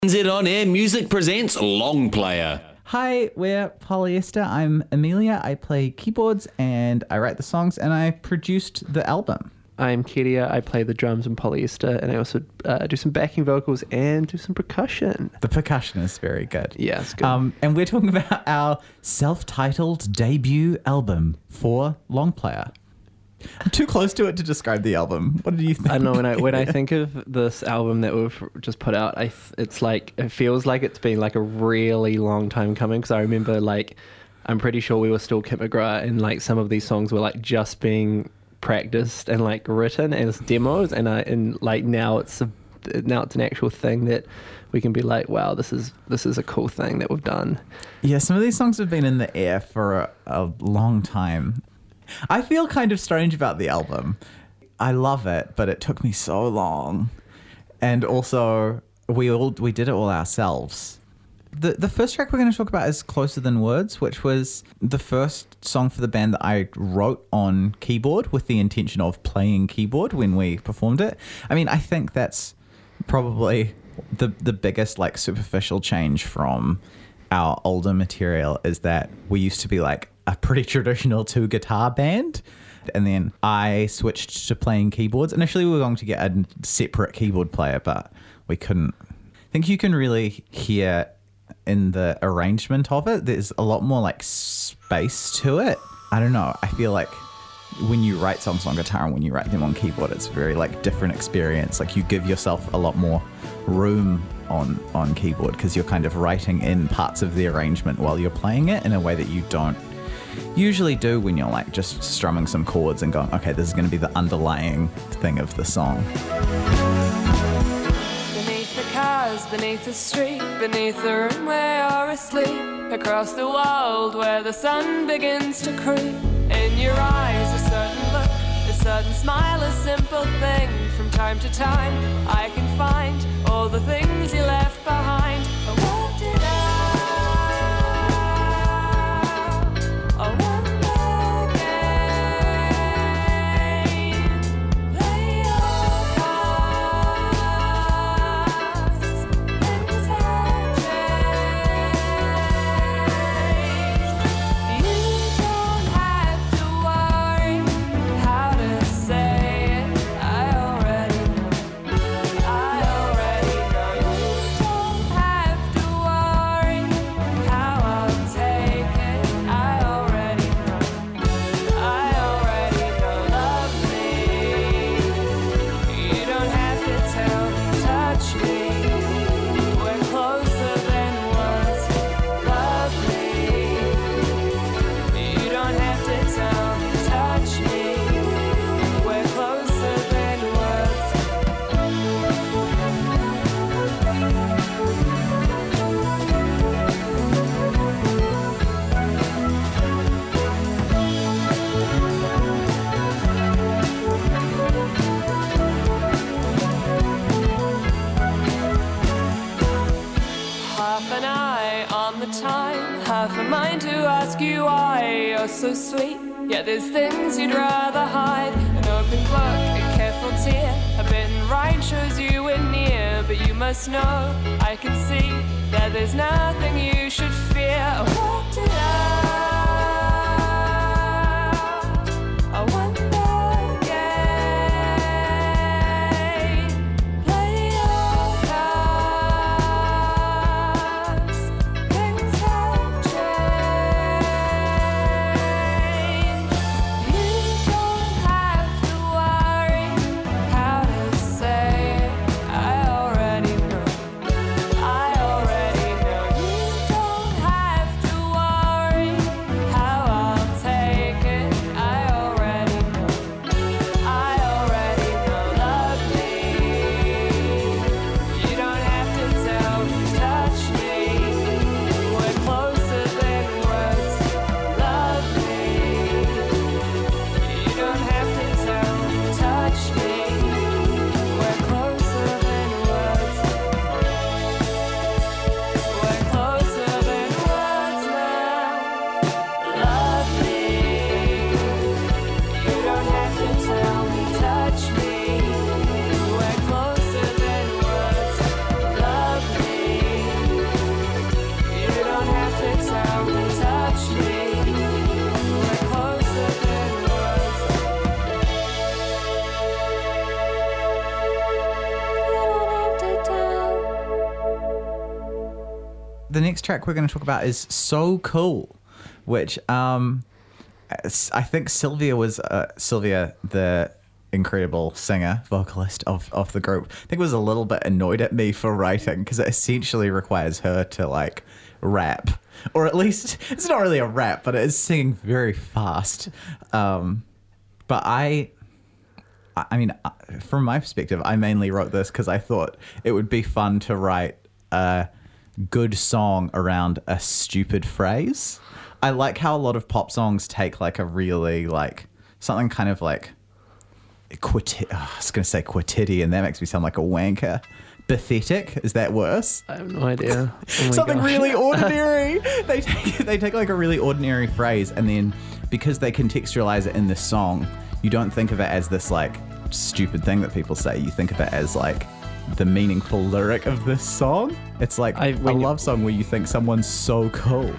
NZ On Air Music presents Long Player. Hi, we're Polyester. I'm Amelia. I play keyboards and I write the songs and I produced the album. I'm Kedia. I play the drums in Polyester, and I also do some backing vocals and do some percussion. The percussion is very good. Yeah, it's good. And we're talking about our self-titled debut album for Long Player. I'm too close to it to describe the album. What do you think? I don't know, when I think of this album that we've just put out, it feels like it's been like a really long time coming, because I remember I'm pretty sure we were still Kit McGrath and some of these songs were just being practiced and written as demos, and now it's an actual thing that we can be like, wow, this is a cool thing that we've done. Yeah, some of these songs have been in the air for a long time. I feel kind of strange about the album. I love it, but it took me so long. And also, we did it all ourselves. The first track we're going to talk about is Closer Than Words, which was the first song for the band that I wrote on keyboard with the intention of playing keyboard when we performed it. I mean, I think that's probably the biggest superficial change from our older material, is that we used to be a pretty traditional 2-guitar band, and then I switched to playing keyboards. Initially we were going to get a separate keyboard player, but we couldn't. I think you can really hear in the arrangement of it, there's a lot more space to it. I don't know, I feel like when you write songs on guitar and when you write them on keyboard, it's a very different experience. You give yourself a lot more room on keyboard, because you're kind of writing in parts of the arrangement while you're playing it in a way that you don't usually do when you're just strumming some chords and going, okay, this is going to be the underlying thing of the song. Beneath the cars, beneath the street, beneath the room where you're asleep, across the world where the sun begins to creep, in your eyes a certain look, a certain smile, a simple thing. From time to time I can find all the things you left behind. I worked it out. So sweet, yet there's things you'd rather hide. An open book, a careful tear, a bitten rind shows you were near. But you must know, I can see that there's nothing you should fear. I walked it out. I won the game. Play your cards. Things have changed. You don't have to worry how to say it. I already know. I already know. You don't have to worry how I'll take it. I already know. I already know. Love me. You don't have to tell me. Touch me. We're closer than words. Love me. You don't have to tell me. Touch me. We're closer than words. We're closer than words now. Love me. You don't have to tell me. Touch me. We're closer than words. Love me. the next track we're going to talk about is So Cool, which I think Sylvia, the incredible singer, vocalist of the group, I think was a little bit annoyed at me for writing, because it essentially requires her to like rap, or at least it's not really a rap, but it is singing very fast. But I mean, from my perspective, I mainly wrote this because I thought it would be fun to write a good song around a stupid phrase. I like how a lot of pop songs take like a really like something kind of like I was going to say quotidian. That makes me sound like a wanker. Pathetic, is that worse? I have no idea. Oh my Something gosh. really ordinary. They take like a really ordinary phrase, and then because they contextualize it in this song, you don't think of it as this like stupid thing that people say. You think of it as like the meaningful lyric of this song. It's like a love song where you think someone's so cool.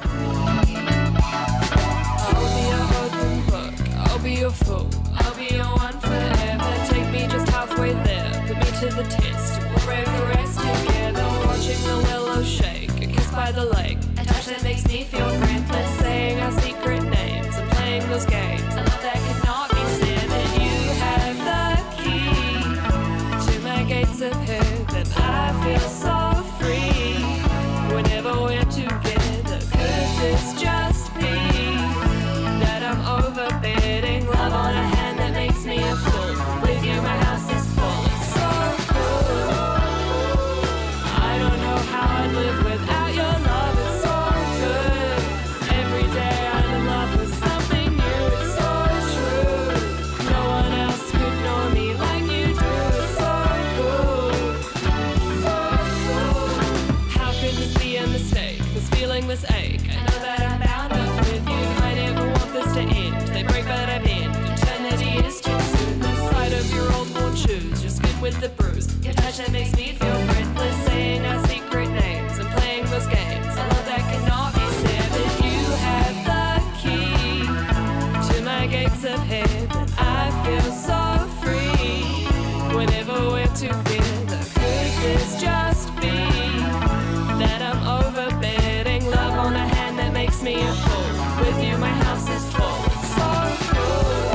I'll be your open book, I'll be your fool, I'll be your one forever. Take me just halfway there, put me to the test. We'll brave the rest together, watching the willow shake, a kiss by the lake, a touch that makes me feel breathless, saying our secret names and playing those games. A love that could not be said, and you have the key to my gates of heaven. I feel so free whenever we're together. Could this just be that I'm overbidding? Love on a hand that makes me a fool. With you my house is full. It's so cool. I don't know how I'd live without your love. It's so good. Every day I'm in love with something new. It's so true. No one else could know me like you do. It's so cool. So cool. How could this be a mistake? This feeling, this ache. I know that I'm bound up with you. I never want this to end. They break, but I bend. Eternity is too soon. The sight of your old worn shoes. Your skin with the bruise. Your touch that makes me feel breathless. Saying our secret names and playing those games. A love that cannot be said. But you have the key to my gates of heaven. I feel so free whenever we're together. Could this just be that I'm overbidding? Love on a hand that makes me a fool. With you my house is full. It's so cool.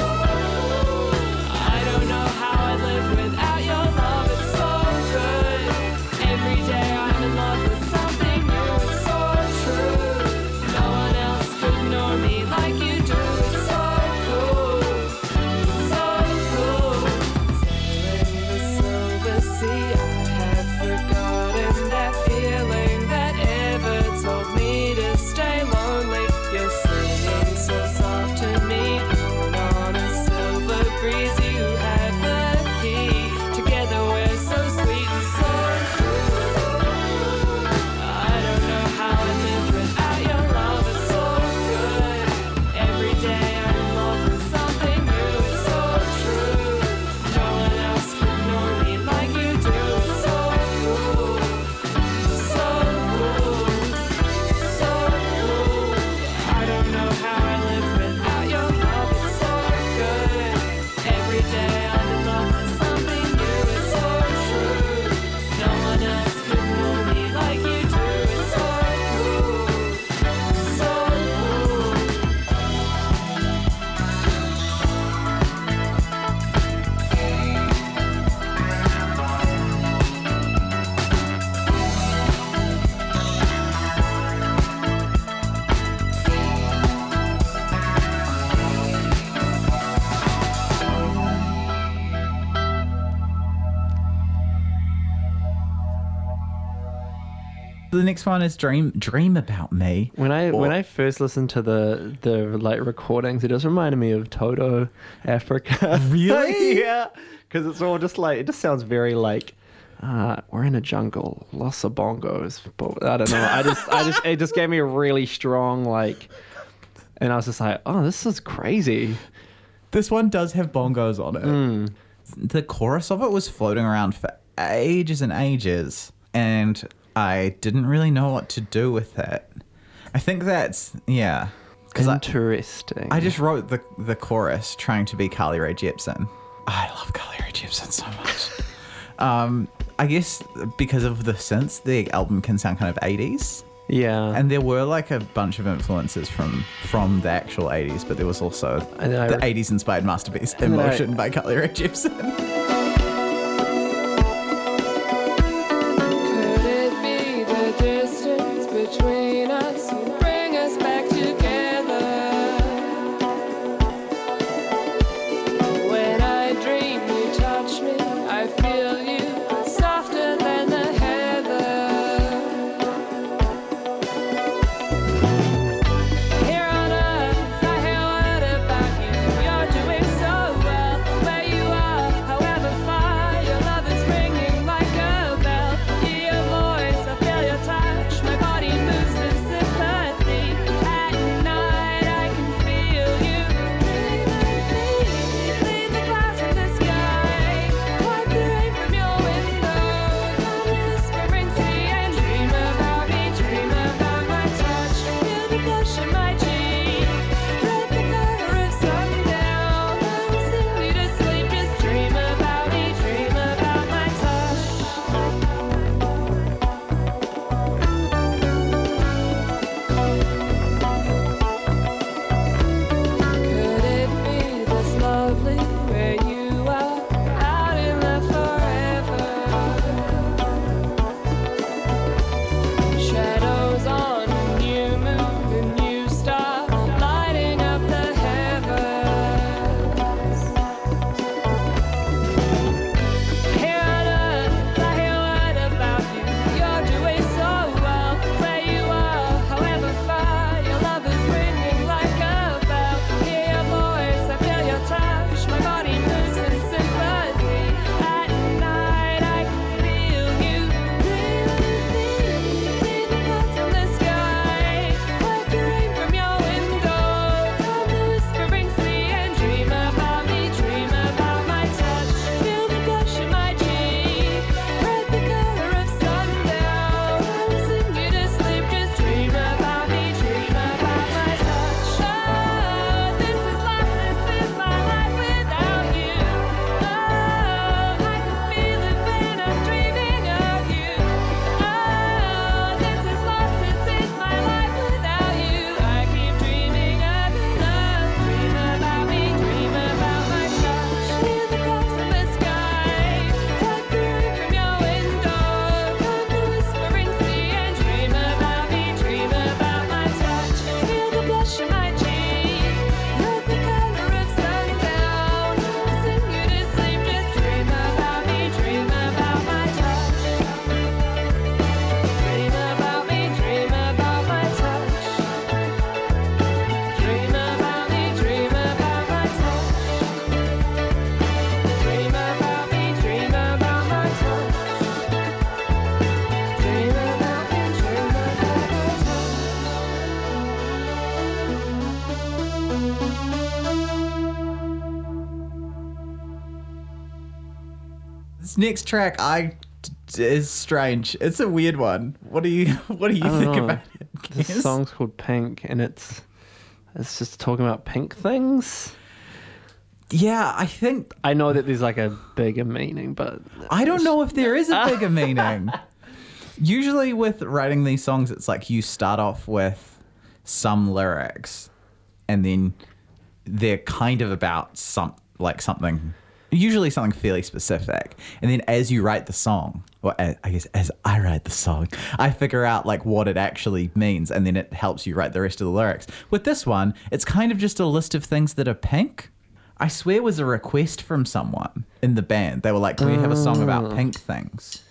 I don't know how I'd live without your love. It's so good. Every day I'm in love with something new. It's so true. No one else could know me like you do. It's so cool. So cool. Sailing the silver sea, I had forgotten that feeling that ever told me to stay lonely. You're singing so soft to me, blown on a silver breeze. You have the key. Together we're so sweet and so cool. I don't know how I live without your love. It's so good. Every day I'm in love with something new. It's so true. No one else could know me like you do. It's so cool. So cool. So cool. I don't know how I live without your love. It's so good. Every day I'm in love with something new. It's so true. No one else could know me like you do. It's so cool. So cool. The next one is Dream About Me. When I first listened to the like recordings, it just reminded me of Toto Africa. Really? Yeah, because it's all just like, it just sounds very like we're in a jungle, lots of bongos. But I don't know. It just gave me a really strong like, and I was just like, oh, this is crazy. This one does have bongos on it. The chorus of it was floating around for ages and ages, and I didn't really know what to do with it. I think that's, yeah. Because Interesting. I just wrote the chorus trying to be Carly Rae Jepsen. I love Carly Rae Jepsen so much. I guess because of the synths, the album can sound kind of 80s. Yeah. And there were like a bunch of influences from the actual 80s, but there was also And then the 80s inspired masterpiece Emotion by Carly Rae Jepsen. Could it be the distance between us will bring us back together? When I dream you touch me, I feel you softer than the heather. Here on earth, I hear word about you. You're doing so well where you are, however far. Your love is ringing like a bell. Hear your voice, I feel your touch. My body moves in sympathy. At night, I can feel you. Leave the clouds in the sky. Wipe the rain from your window. Come whispering, see and dream about me. Dream about my touch. Feel the blush in my cheek. Red the color of sundown. I will sing you to sleep. Just dream about me. Dream about my touch. Could it be this lovely where you are out in the forever? Shadows on a new moon, a new star lighting up the heavens. Here on earth, I hear word about you. You're doing so well where you are, however far. Your love is ringing like a bell. Hear your voice, I feel your touch. My body moves in sympathy. At night, I can feel you. Dream with me, leave the clouds in the sky. Wipe the rain from your window. Come the whispering sea and dream about me. Dream about my touch. Feel the blush in my cheek. Red the color of sundown. I will sing you to sleep. Just dream about me. Dream about my touch. Oh, this is lost. This is my life without you. Oh, I can feel it when I'm dreaming of you. Oh, this is lost. This is my life without you. I keep dreaming of your love. Dream about me. Dream about my touch. Feel the clouds from the sky. Wipe the rain from your window. Come the whispering sea and dream about me. Dream about my touch. Feel the blush in my cheek. Red the color of sundown. I'll sing you to sleep. Just dream about me. Dream about my touch. Dream about me. Dream about my touch. Dream about me. Dream about my touch. Dream about me. Dream about my touch. Dream about me. Dream about my This next track is strange. It's a weird one. What do you think know. about it? This Kez? song's called Pink, and it's just talking about pink things. Yeah, I think I know that there's like a bigger meaning, but I don't know if there is a bigger meaning. Usually with writing these songs, it's like you start off with some lyrics and then they're kind of about something, usually something fairly specific. And then as you write the song, or I guess as I write the song, I figure out like what it actually means, and then it helps you write the rest of the lyrics. With this one, it's kind of just a list of things that are pink. I swear it was a request from someone in the band. They were like, can we have a song about pink things?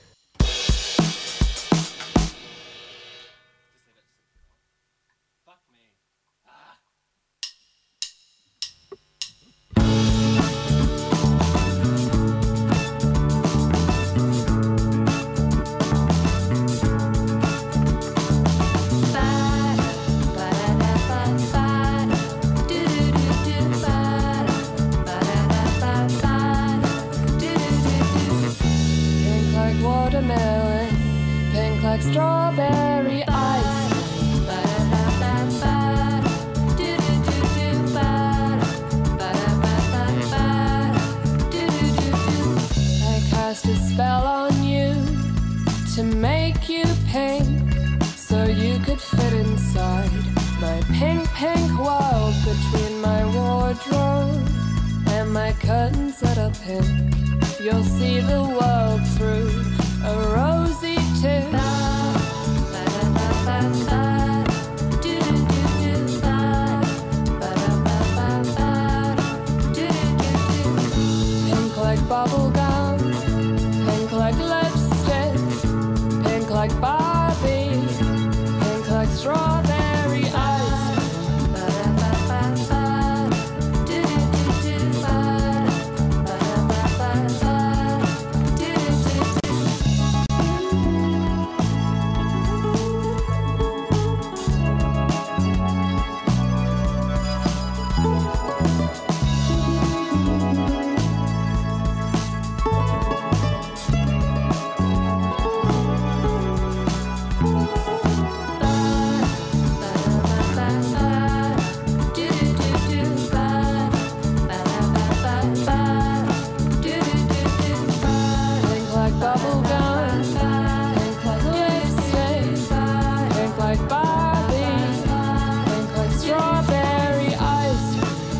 Pink like watermelon, pink like strawberry ice. I cast a spell on you to make you pink, so you could fit inside my pink, pink world between my wardrobe and my curtains that are pink. You'll see the world through a rosy tint. Pink like bubble gum, pink like lipstick, pink like Barbie, pink like strawberry ice. Pink like bubble gum, pink like lipstick, pink like Barbie, pink like strawberry ice.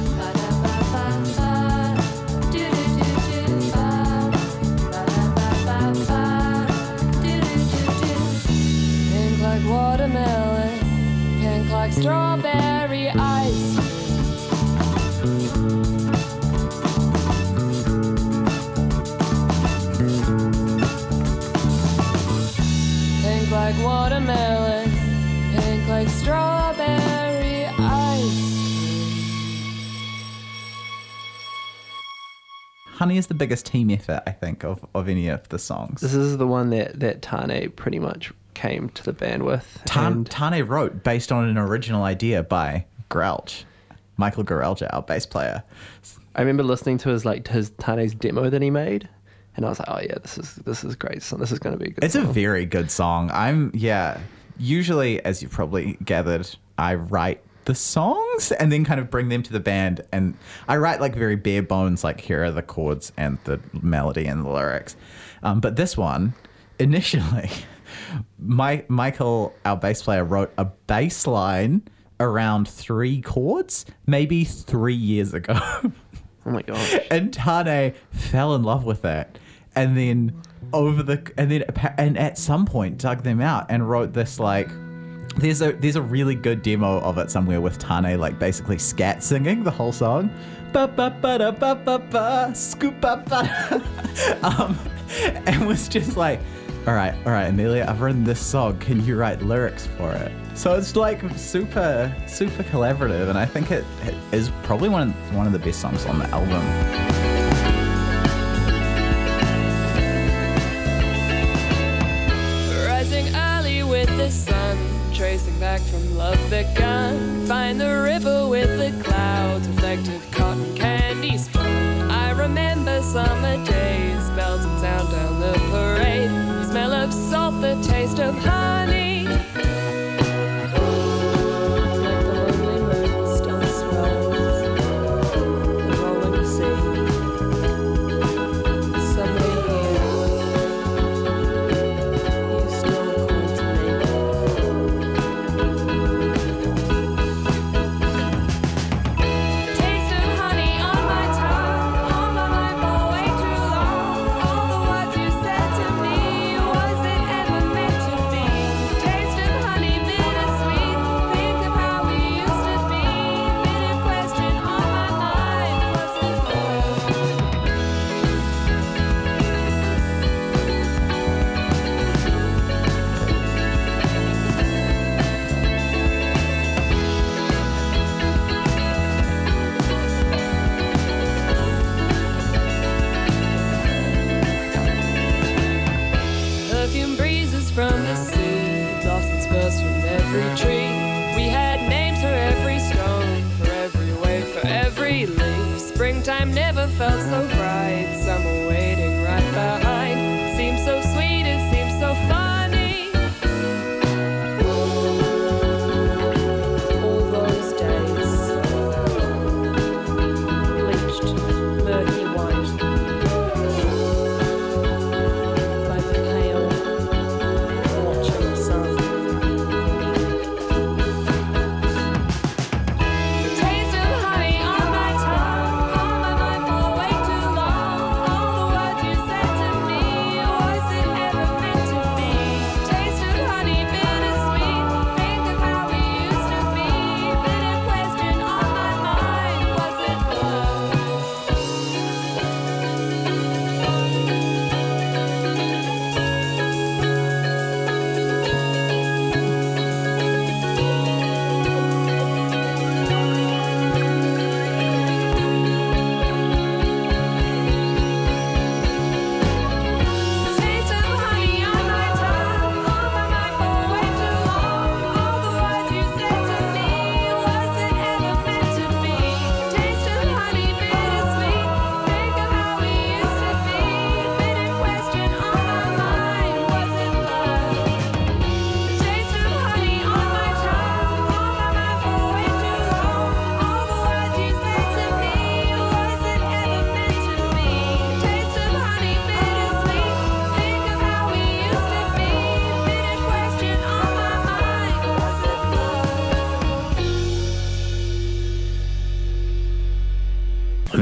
Pink like watermelon, pink like strawberry ice. Pink like watermelon, pink like strawberry ice. Honey is the biggest team effort, I think, of any of the songs. This is the one that Tane pretty much came to the band with. and Tane wrote based on an original idea by Grouch, Michael Garelja, our bass player. I remember listening to his Tane's demo that he made, and I was like, oh yeah, this is great. So this is going to be a good. It's a song. very good song. Usually, as you probably gathered, I write the songs and then kind of bring them to the band, and I write like very bare bones, like here are the chords and the melody and the lyrics. But this one, initially, Michael, our bass player, wrote a bass line around 3 chords, maybe 3 years ago. Oh my gosh. And Tane fell in love with that, and then at some point dug them out and wrote this like. There's a really good demo of it somewhere with Tane like basically scat singing the whole song. Ba ba ba da ba ba ba scoop ba ba. And was just like, all right, Amelia, I've written this song. Can you write lyrics for it? So it's like super collaborative, and I think it is probably one of the best songs on the album. Rising early with the sun, tracing back from love begun. Find the river with the clouds, reflective cotton candy spun. I remember summer days, bells and sound down the parade. Smell of salt, the taste of honey. Like the lonely moon still swells, rolling sea. Somewhere here, you still call to me. Taste of honey on my tongue, on my mind for way too long. All the words you said to me, was it ever meant to be? Taste of honey, bittersweet. Think of how we used to be. Bitter question on my mind, was it perfume breezes from the sea, blossoms burst from every tree. We had names for every stone, for every wave, for every leaf. Springtime never felt so bright, summer waiting right behind. Seems so sweet, it seems so funny. All those days, bleached, murky white, by the pale, watching sun.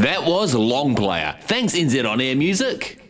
That was Long Player. Thanks NZ On Air Music.